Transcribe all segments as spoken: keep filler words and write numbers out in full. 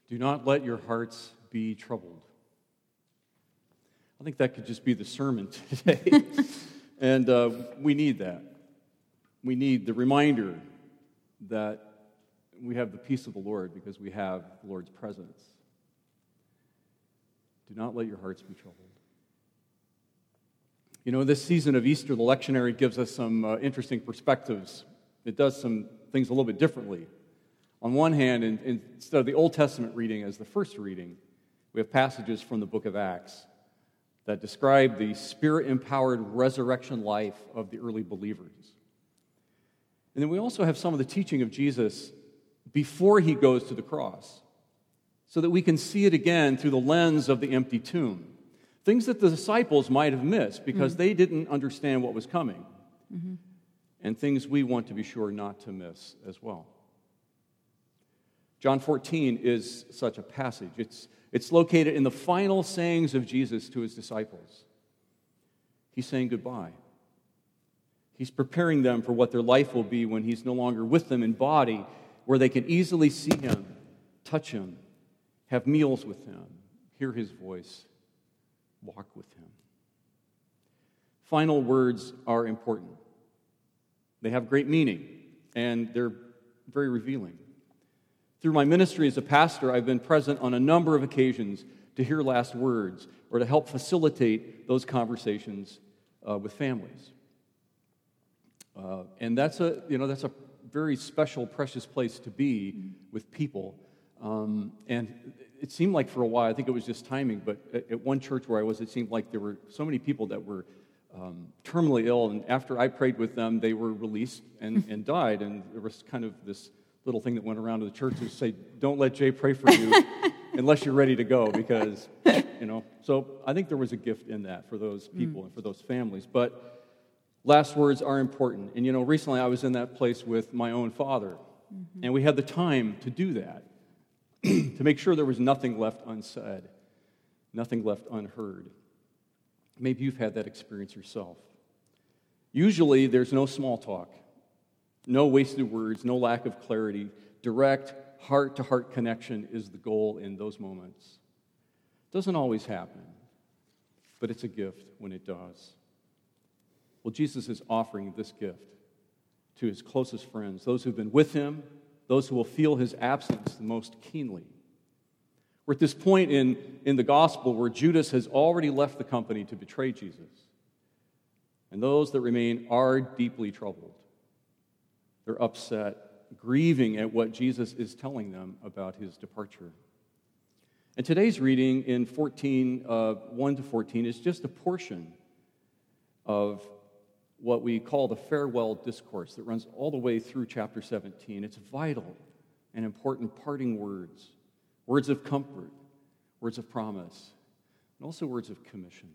Do not let your hearts be troubled. I think that could just be the sermon today. and uh, we need that. We need the reminder that we have the peace of the Lord because we have the Lord's presence. Do not let your hearts be troubled. You know, this season of Easter, the lectionary gives us some uh, interesting perspectives. It does some things a little bit differently. On one hand, in, in, instead of the Old Testament reading as the first reading, we have passages from the book of Acts that describe the Spirit-empowered resurrection life of the early believers. And then we also have some of the teaching of Jesus before he goes to the cross, so that we can see it again through the lens of the empty tomb. Things that the disciples might have missed because mm-hmm. they didn't understand what was coming. Mm-hmm. And things we want to be sure not to miss as well. John fourteen is such a passage. It's, it's located in the final sayings of Jesus to his disciples. He's saying goodbye. He's preparing them for what their life will be when he's no longer with them in body, where they can easily see him, touch him, have meals with him, hear his voice, walk with him. Final words are important. They have great meaning, and they're very revealing. Through my ministry as a pastor, I've been present on a number of occasions to hear last words or to help facilitate those conversations uh, with families. Uh, and that's a, you know, that's a very special, precious place to be with people. Um, and it seemed like for a while, I think it was just timing, but at, at one church where I was, it seemed like there were so many people that were um, terminally ill, and after I prayed with them, they were released and, and died, and there was kind of this little thing that went around to the church to say, don't let Jay pray for you unless you're ready to go, because, you know, so I think there was a gift in that for those people mm. and for those families. But last words are important. And, you know, recently I was in that place with my own father, mm-hmm. and we had the time to do that, to make sure there was nothing left unsaid, nothing left unheard. Maybe you've had that experience yourself. Usually there's no small talk, no wasted words, no lack of clarity. Direct, heart-to-heart connection is the goal in those moments. It doesn't always happen, but it's a gift when it does. Well, Jesus is offering this gift to his closest friends, those who've been with him, those who will feel his absence the most keenly. We're at this point in, in the gospel where Judas has already left the company to betray Jesus. And those that remain are deeply troubled. They're upset, grieving at what Jesus is telling them about his departure. And today's reading in fourteen, uh, one to fourteen is just a portion of what we call the farewell discourse that runs all the way through chapter seventeen. It's vital and important parting words, words of comfort, words of promise, and also words of commission.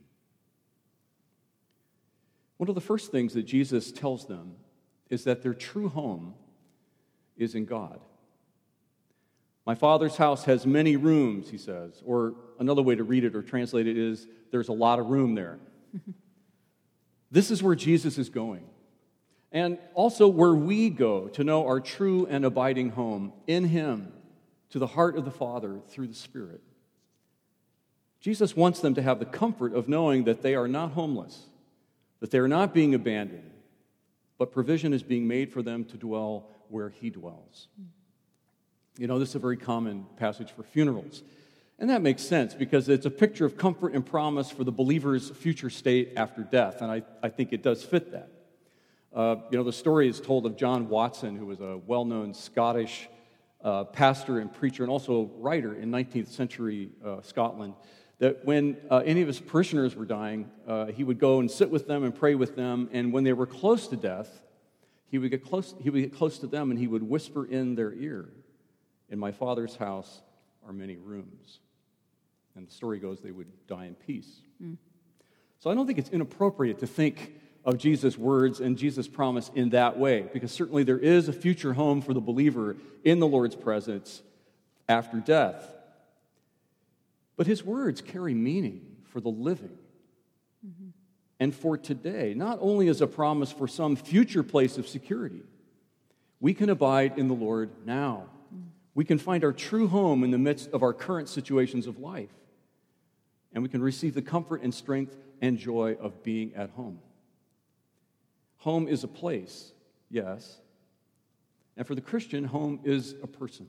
One of the first things that Jesus tells them is that their true home is in God. My Father's house has many rooms, he says, or another way to read it or translate it is, there's a lot of room there. This is where Jesus is going. And also where we go to know our true and abiding home in him, to the heart of the Father through the Spirit. Jesus wants them to have the comfort of knowing that they are not homeless, that they are not being abandoned, but provision is being made for them to dwell where he dwells. You know, this is a very common passage for funerals. And that makes sense because it's a picture of comfort and promise for the believer's future state after death. And I, I think it does fit that. Uh, you know, the story is told of John Watson, who was a well-known Scottish uh, pastor and preacher and also writer in nineteenth century uh, Scotland, that when uh, any of his parishioners were dying, uh, he would go and sit with them and pray with them, and when they were close to death, he would get close, he would get close to them and he would whisper in their ear, "In my Father's house are many rooms." And the story goes they would die in peace. Mm. So I don't think it's inappropriate to think of Jesus' words and Jesus' promise in that way, because certainly there is a future home for the believer in the Lord's presence after death. But his words carry meaning for the living mm-hmm. and for today, not only as a promise for some future place of security. We can abide in the Lord now. Mm. We can find our true home in the midst of our current situations of life. And we can receive the comfort and strength and joy of being at home. Home is a place, yes. And for the Christian, home is a person.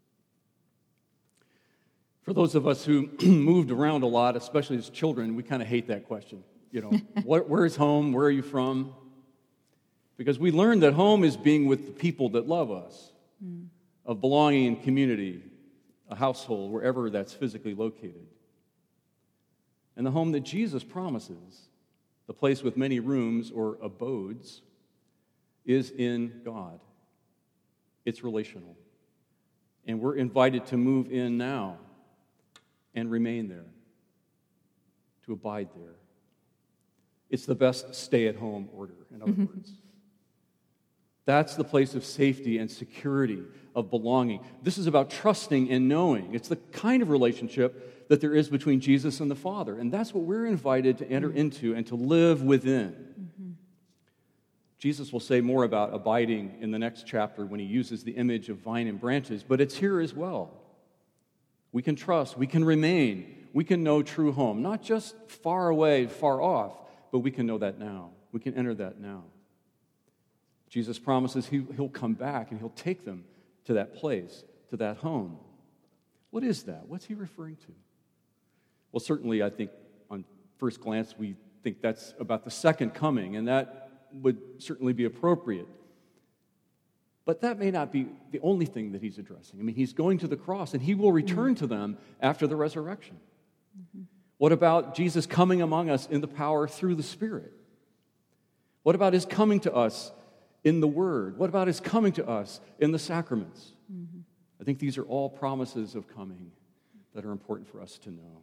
For those of us who moved around a lot, especially as children, we kind of hate that question. You know, what, where's home? Where are you from? Because we learned that home is being with the people that love us, mm. of belonging in community, a household, wherever that's physically located. And the home that Jesus promises, the place with many rooms or abodes, is in God. It's relational. And we're invited to move in now and remain there, to abide there. It's the best stay-at-home order, in other words. That's the place of safety and security, of belonging. This is about trusting and knowing. It's the kind of relationship that there is between Jesus and the Father. And that's what we're invited to enter into and to live within. Mm-hmm. Jesus will say more about abiding in the next chapter when he uses the image of vine and branches, but it's here as well. We can trust, we can remain, we can know true home, not just far away, far off, but we can know that now. We can enter that now. Jesus promises he, he'll come back and he'll take them to that place, to that home. What is that? What's he referring to? Well, certainly, I think on first glance, we think that's about the second coming, and that would certainly be appropriate. But that may not be the only thing that he's addressing. I mean, he's going to the cross, and he will return to them after the resurrection. Mm-hmm. What about Jesus coming among us in the power through the Spirit? What about his coming to us in the Word? What about his coming to us in the sacraments? Mm-hmm. I think these are all promises of coming that are important for us to know.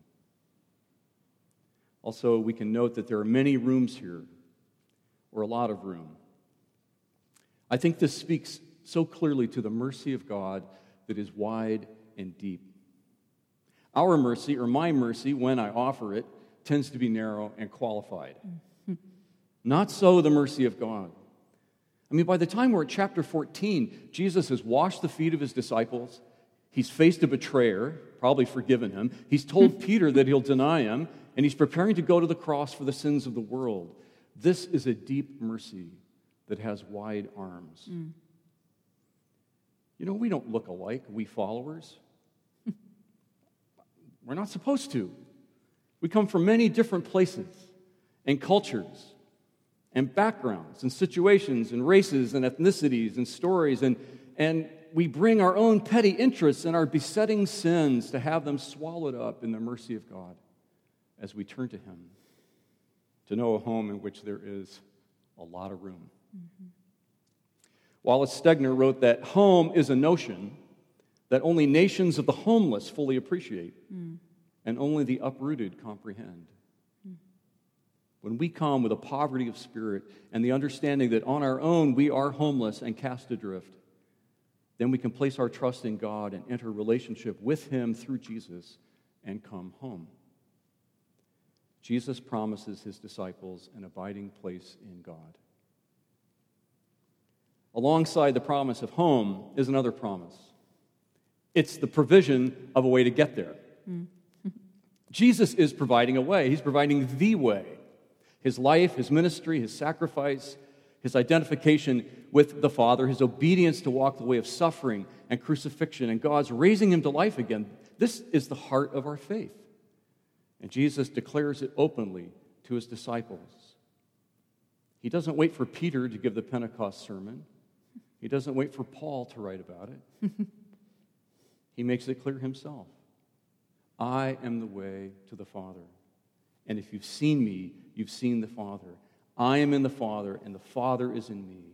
Also, we can note that there are many rooms here, or a lot of room. I think this speaks so clearly to the mercy of God that is wide and deep. Our mercy, or my mercy, when I offer it, tends to be narrow and qualified. Mm-hmm. Not so the mercy of God. I mean, by the time we're at chapter fourteen, Jesus has washed the feet of his disciples. He's faced a betrayer, probably forgiven him. He's told Peter that he'll deny him, and he's preparing to go to the cross for the sins of the world. This is a deep mercy that has wide arms. Mm. You know, we don't look alike, we followers. We're not supposed to. We come from many different places and cultures and backgrounds and situations and races and ethnicities and stories, and, and we bring our own petty interests and our besetting sins to have them swallowed up in the mercy of God as we turn to him, to know a home in which there is a lot of room. Mm-hmm. Wallace Stegner wrote that home is a notion that only nations of the homeless fully appreciate, mm. and only the uprooted comprehend. Mm. When we come with a poverty of spirit and the understanding that on our own we are homeless and cast adrift, then we can place our trust in God and enter a relationship with him through Jesus and come home. Jesus promises his disciples an abiding place in God. Alongside the promise of home is another promise. It's the provision of a way to get there. Mm. Jesus is providing a way. He's providing the way. His life, his ministry, his sacrifice, his identification with the Father, his obedience to walk the way of suffering and crucifixion, and God's raising him to life again. This is the heart of our faith. And Jesus declares it openly to his disciples. He doesn't wait for Peter to give the Pentecost sermon. He doesn't wait for Paul to write about it. He makes it clear himself. I am the way to the Father. And if you've seen me, you've seen the Father. I am in the Father, and the Father is in me.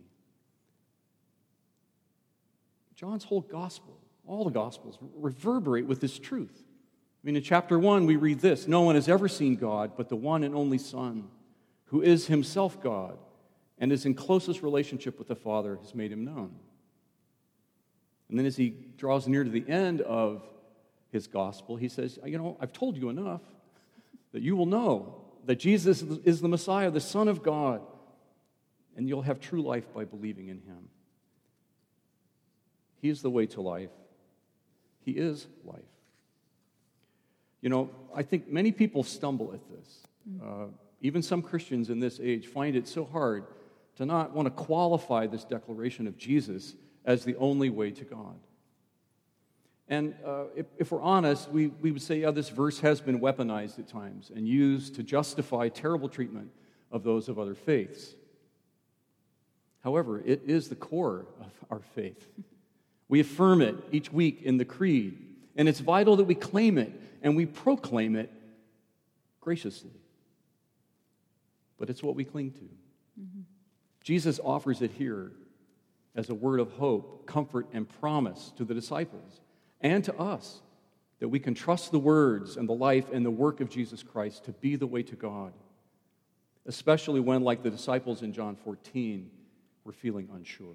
John's whole gospel, all the gospels, reverberate with this truth. I mean, in chapter one, we read this: no one has ever seen God but the one and only Son, who is himself God and is in closest relationship with the Father, has made him known. And then as he draws near to the end of his gospel, he says, you know, I've told you enough that you will know that Jesus is the Messiah, the Son of God, and you'll have true life by believing in him. He is the way to life. He is life. You know, I think many people stumble at this. Uh, even some Christians in this age find it so hard to not want to qualify this declaration of Jesus as the only way to God. And uh, if, if we're honest, we, we would say, yeah, this verse has been weaponized at times and used to justify terrible treatment of those of other faiths. However, it is the core of our faith. We affirm it each week in the Creed, and it's vital that we claim it and we proclaim it graciously. But it's what we cling to. Mm-hmm. Jesus offers it here as a word of hope, comfort, and promise to the disciples and to us that we can trust the words and the life and the work of Jesus Christ to be the way to God, especially when, like the disciples in John fourteen, we're feeling unsure.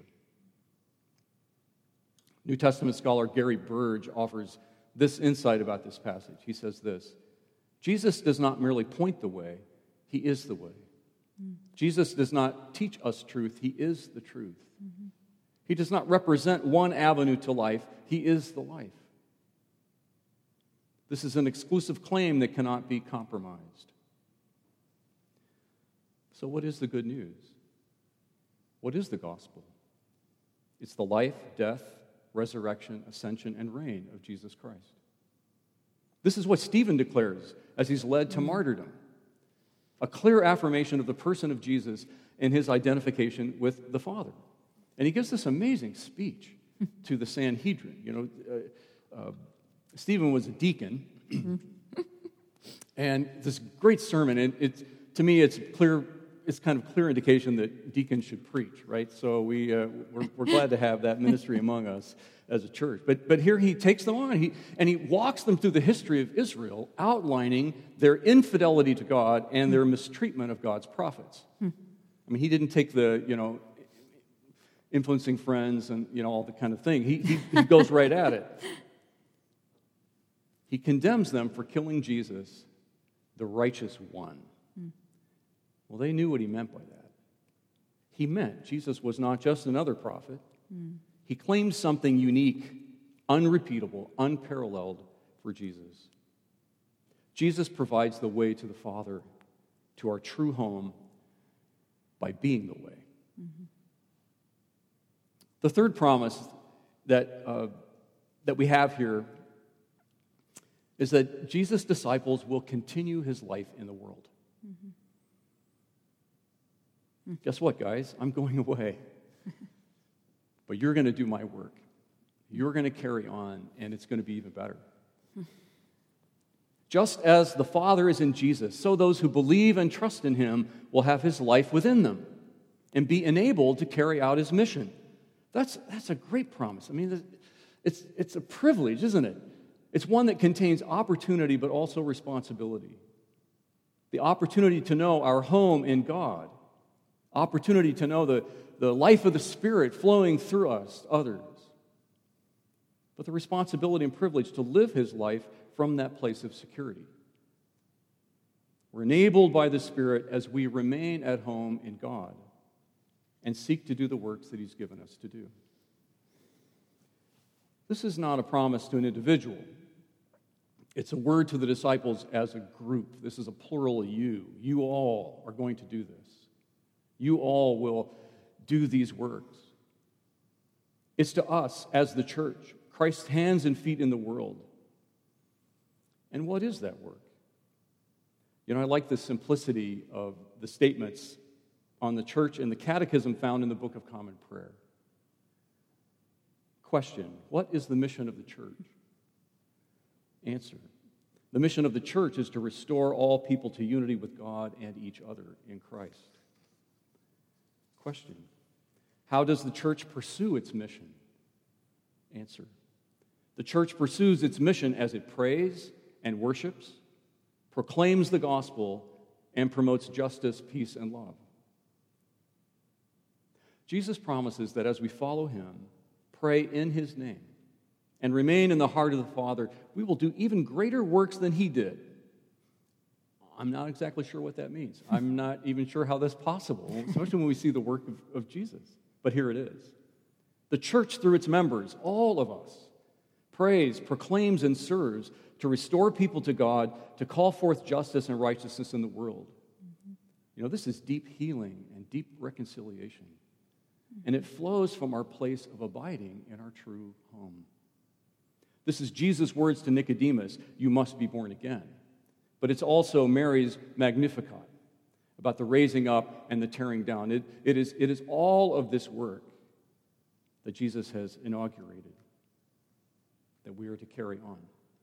New Testament scholar Gary Burge offers this insight about this passage. He says this: Jesus does not merely point the way, he is the way. Mm-hmm. Jesus does not teach us truth, he is the truth. Mm-hmm. He does not represent one avenue to life, he is the life. This is an exclusive claim that cannot be compromised. So what is the good news? What is the gospel? It's the life, death, resurrection, ascension, and reign of Jesus Christ. This is what Stephen declares as he's led to martyrdom. A clear affirmation of the person of Jesus and his identification with the Father. And he gives this amazing speech to the Sanhedrin. You know, uh, uh, Stephen was a deacon, and this great sermon, and it's, to me it's clear, it's kind of clear indication that deacons should preach, right? So we, uh, we're, we're glad to have that ministry among us as a church. But, but here he takes them on, he, and he walks them through the history of Israel, outlining their infidelity to God and their mistreatment of God's prophets. I mean, he didn't take the, you know, influencing friends and, you know, all the kind of thing. He, he, he goes right at it. He condemns them for killing Jesus, the righteous one. Mm. Well, they knew what he meant by that. He meant Jesus was not just another prophet. Mm. He claimed something unique, unrepeatable, unparalleled for Jesus. Jesus provides the way to the Father, to our true home, by being the way. Mm-hmm. The third promise that, uh, that we have here is that Jesus' disciples will continue his life in the world. Mm-hmm. Guess what, guys? I'm going away. But you're going to do my work. You're going to carry on, and it's going to be even better. Just as the Father is in Jesus, so those who believe and trust in him will have his life within them and be enabled to carry out his mission. That's, that's a great promise. I mean, it's, it's a privilege, isn't it? It's one that contains opportunity but also responsibility. The opportunity to know our home in God. Opportunity to know the, the life of the Spirit flowing through us, others. But the responsibility and privilege to live his life from that place of security. We're enabled by the Spirit as we remain at home in God and seek to do the works that he's given us to do. This is not a promise to an individual. It's a word to the disciples as a group. This is a plural you. You all are going to do this. You all will do these works. It's to us as the church, Christ's hands and feet in the world. And what is that work? You know, I like the simplicity of the statements on the church and the catechism found in the Book of Common Prayer. Question: what is the mission of the church? Answer: the mission of the church is to restore all people to unity with God and each other in Christ. Question: how does the church pursue its mission? Answer: the church pursues its mission as it prays and worships, proclaims the gospel, and promotes justice, peace, and love. Jesus promises that as we follow him, pray in his name, and remain in the heart of the Father, we will do even greater works than he did. I'm not exactly sure what that means. I'm not even sure how that's possible, especially when we see the work of, of Jesus. But here it is. The church, through its members, all of us, prays, proclaims, and serves to restore people to God, to call forth justice and righteousness in the world. Mm-hmm. You know, this is deep healing and deep reconciliation. Mm-hmm. And it flows from our place of abiding in our true home. This is Jesus' words to Nicodemus, you must be born again. But it's also Mary's Magnificat about the raising up and the tearing down. It, it, is, it is all of this work that Jesus has inaugurated that we are to carry on.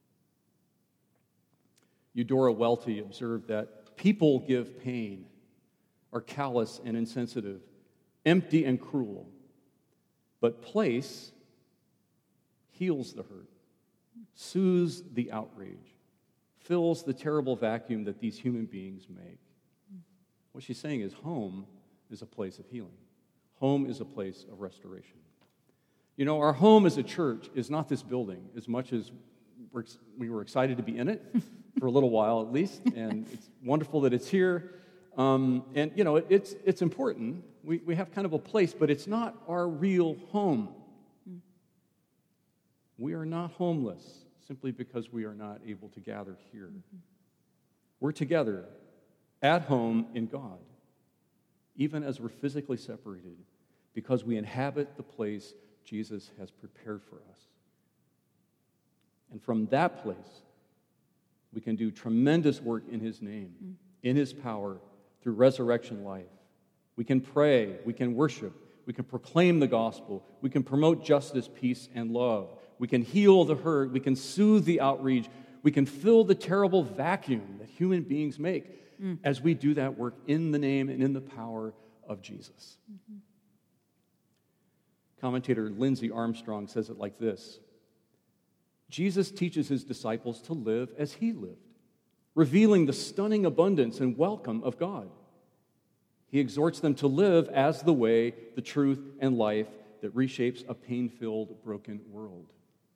Eudora Welty observed that people give pain, are callous and insensitive, empty and cruel, but place heals the hurt, soothes the outrage, fills the terrible vacuum that these human beings make. What she's saying is home is a place of healing. Home is a place of restoration. You know, our home as a church is not this building, as much as we're, we were excited to be in it, for a little while at least, and it's wonderful that it's here. Um, and, you know, it, it's it's important. We, we have kind of a place, but it's not our real home. Mm. We are not homeless simply because we are not able to gather here. Mm-hmm. We're together at home in God, even as we're physically separated, because we inhabit the place Jesus has prepared for us. And from that place, we can do tremendous work in His name, mm. in His power, through resurrection life. We can pray, we can worship, we can proclaim the gospel, we can promote justice, peace, and love. We can heal the hurt, we can soothe the outrage, we can fill the terrible vacuum that human beings make mm. as we do that work in the name and in the power of Jesus. Mm-hmm. Commentator Lindsay Armstrong says it like this: Jesus teaches His disciples to live as He lived, revealing the stunning abundance and welcome of God. He exhorts them to live as the way, the truth, and life that reshapes a pain-filled, broken world.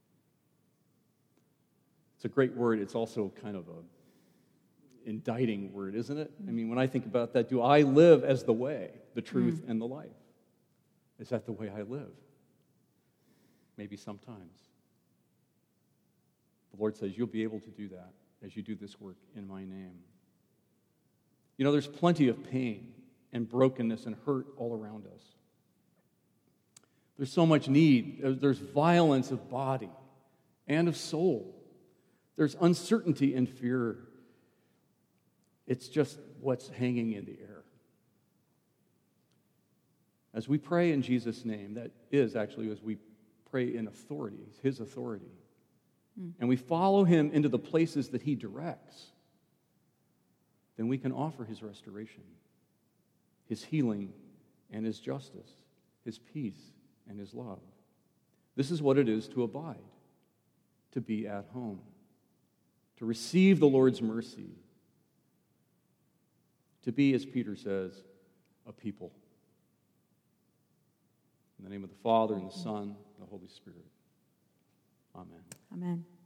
It's a great word. It's also kind of a indicting word, isn't it? I mean, when I think about that, do I live as the way, the truth, mm. and the life? Is that the way I live? Maybe sometimes. The Lord says, you'll be able to do that as you do this work in my name. You know, there's plenty of pain and brokenness and hurt all around us. There's so much need. There's violence of body and of soul. There's uncertainty and fear. It's just what's hanging in the air. As we pray in Jesus' name, that is actually as we pray in authority, His authority, mm. and we follow Him into the places that He directs, then we can offer His restoration, His healing and His justice, His peace and His love. This is what it is to abide, to be at home, to receive the Lord's mercy, to be, as Peter says, a people. In the name of the Father, and the Son, and the Holy Spirit. Amen. Amen.